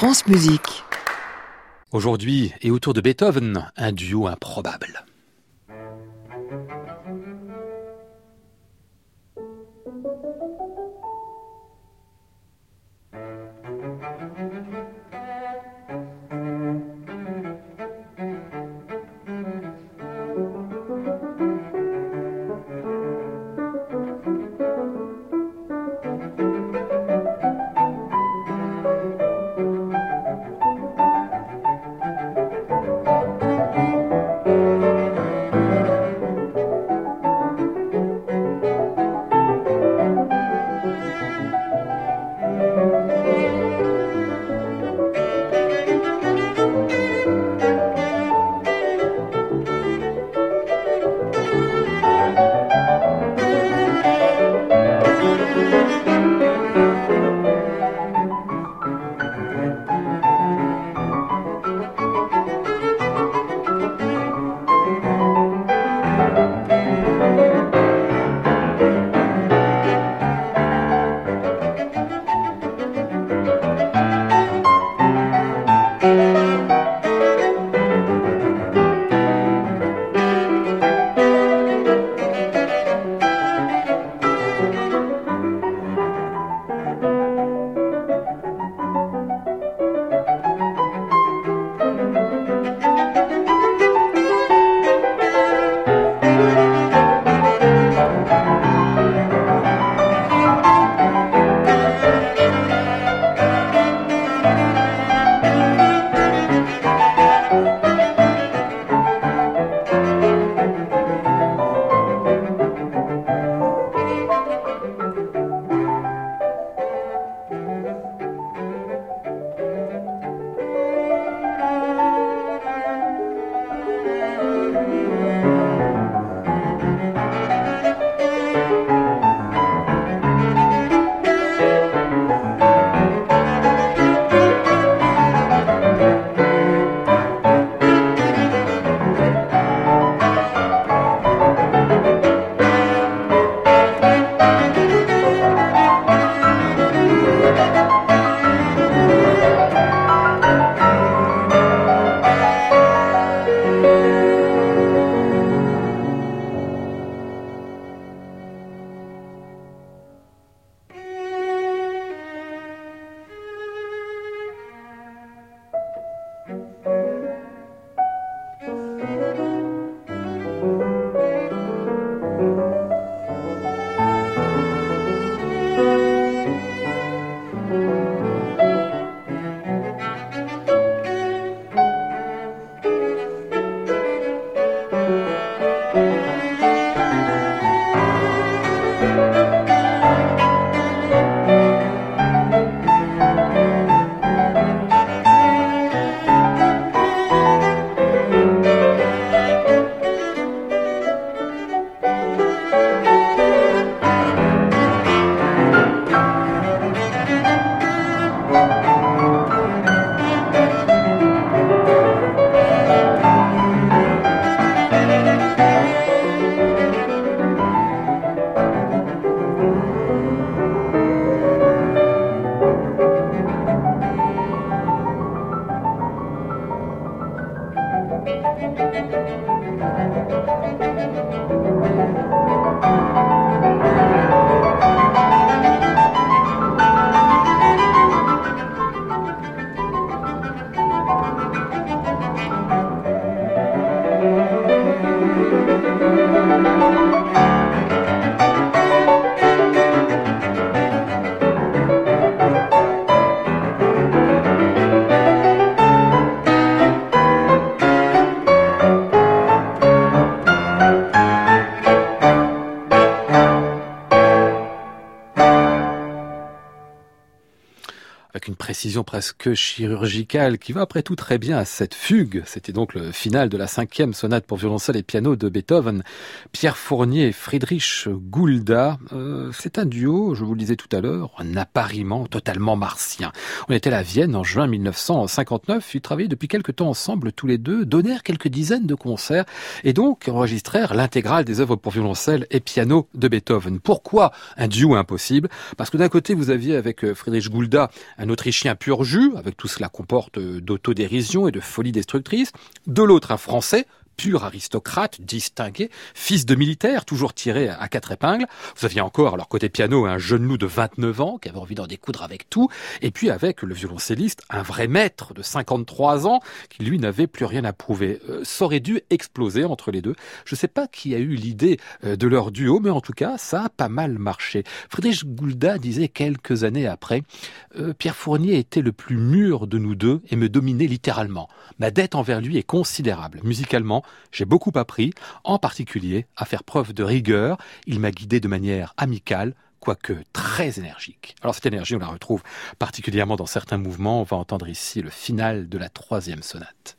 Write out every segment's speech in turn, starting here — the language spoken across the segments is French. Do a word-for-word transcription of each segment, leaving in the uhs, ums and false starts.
France Musique. Aujourd'hui, et autour de Beethoven, un duo improbable. Avec une précision presque chirurgicale qui va après tout très bien à cette fugue. C'était donc le final de la cinquième sonate pour violoncelle et piano de Beethoven. Pierre Fournier et Friedrich Gulda, euh, c'est un duo, je vous le disais tout à l'heure, un appariement totalement martien. On était à Vienne en juin mille neuf cent cinquante-neuf, ils travaillaient depuis quelque temps ensemble tous les deux, donnèrent quelques dizaines de concerts et donc enregistrèrent l'intégrale des œuvres pour violoncelle et piano de Beethoven. Pourquoi un duo impossible ? Parce que d'un côté vous aviez avec Friedrich Gulda un Autrichien pur jus, avec tout cela comporte d'autodérision et de folie destructrice. De l'autre, un Français, pur aristocrate, distingué, fils de militaire, toujours tiré à quatre épingles. Vous aviez encore, alors côté piano, un jeune loup de vingt-neuf ans, qui avait envie d'en découdre avec tout, et puis avec le violoncelliste, un vrai maître de cinquante-trois ans, qui lui n'avait plus rien à prouver. Euh, ça aurait dû exploser entre les deux. Je ne sais pas qui a eu l'idée euh, de leur duo, mais en tout cas, ça a pas mal marché. Friedrich Gulda disait quelques années après, euh, Pierre Fournier était le plus mûr de nous deux et me dominait littéralement. Ma dette envers lui est considérable. Musicalement, j'ai beaucoup appris, en particulier à faire preuve de rigueur. Il m'a guidé de manière amicale, quoique très énergique. Alors cette énergie, on la retrouve particulièrement dans certains mouvements. On va entendre ici le final de la troisième sonate.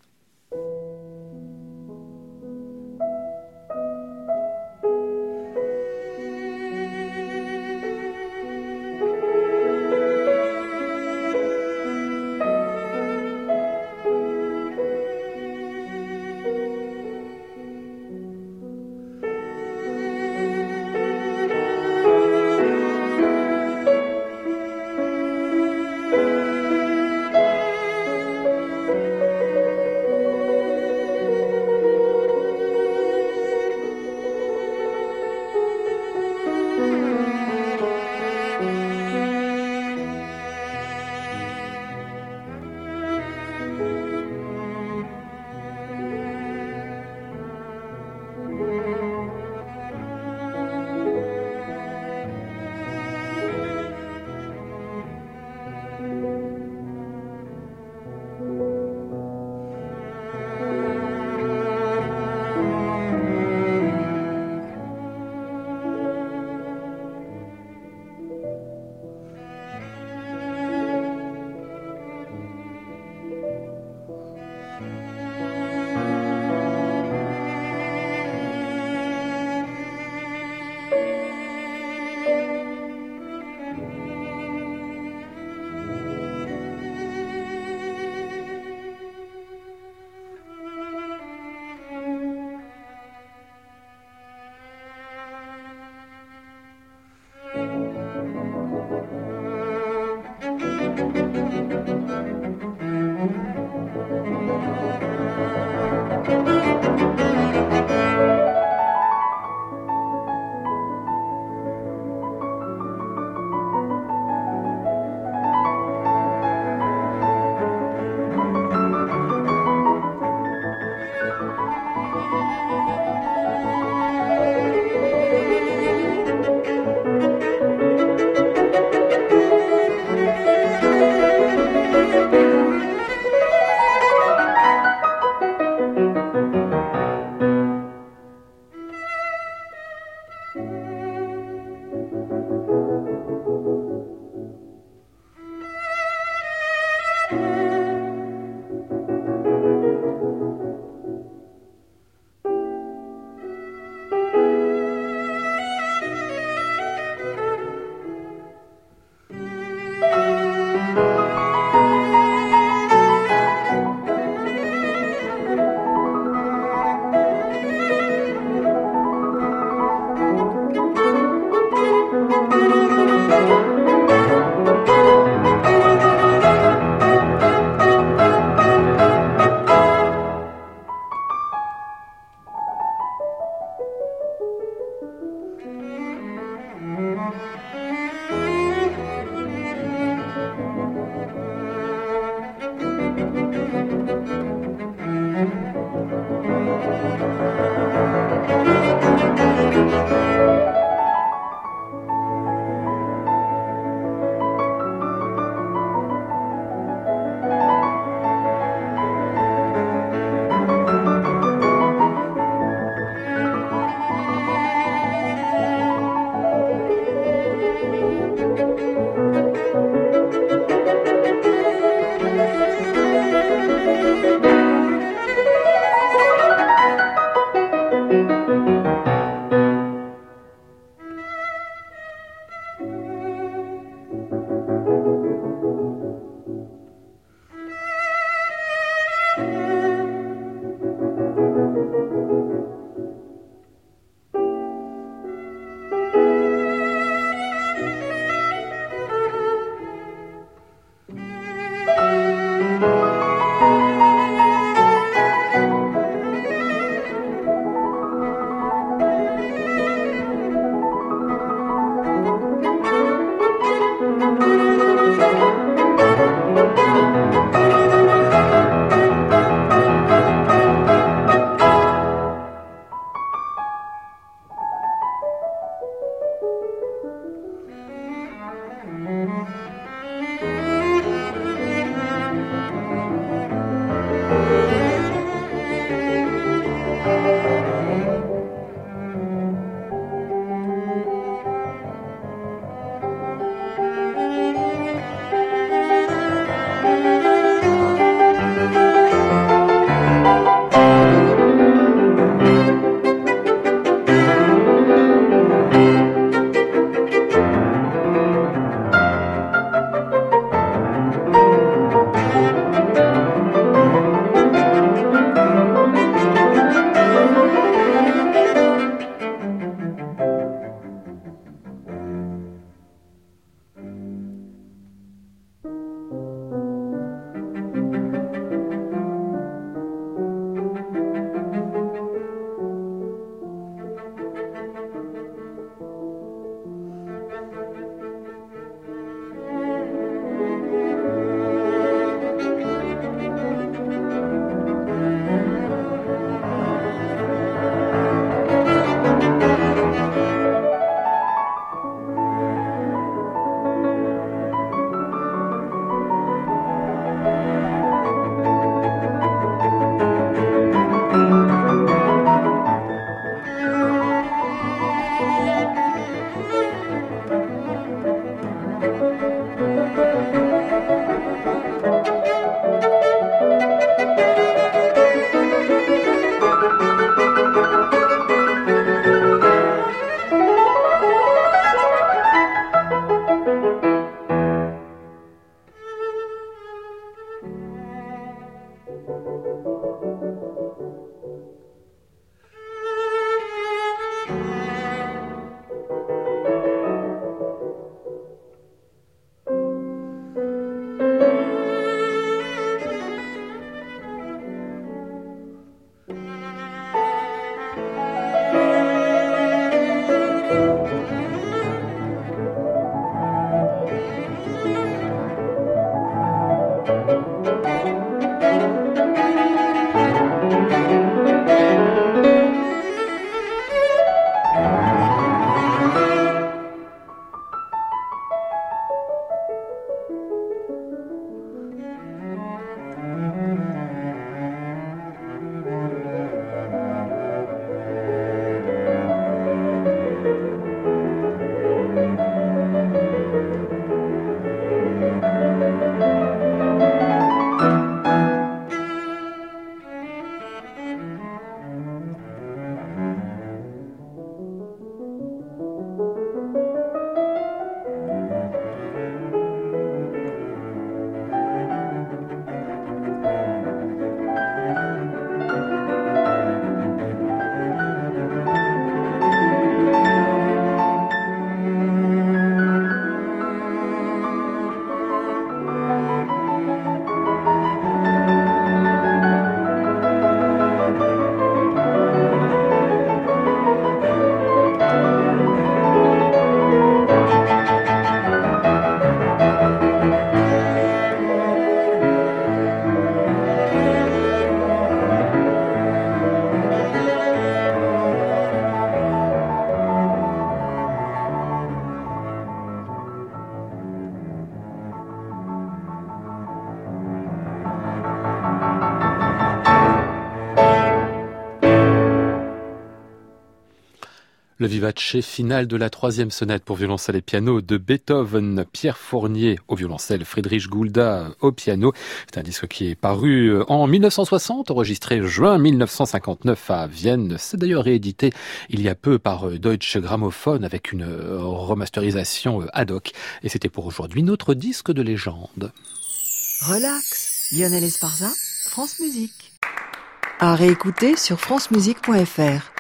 Le vivace final de la troisième sonate pour violoncelle et piano de Beethoven, Pierre Fournier au violoncelle, Friedrich Gulda au piano. C'est un disque qui est paru en mille neuf cent soixante, enregistré juin mille neuf cent cinquante-neuf à Vienne. C'est d'ailleurs réédité il y a peu par Deutsche Grammophon avec une remasterisation ad hoc. Et c'était pour aujourd'hui notre disque de légende. Relax, Lionel Esparza, France Musique. À réécouter sur francemusique point fr.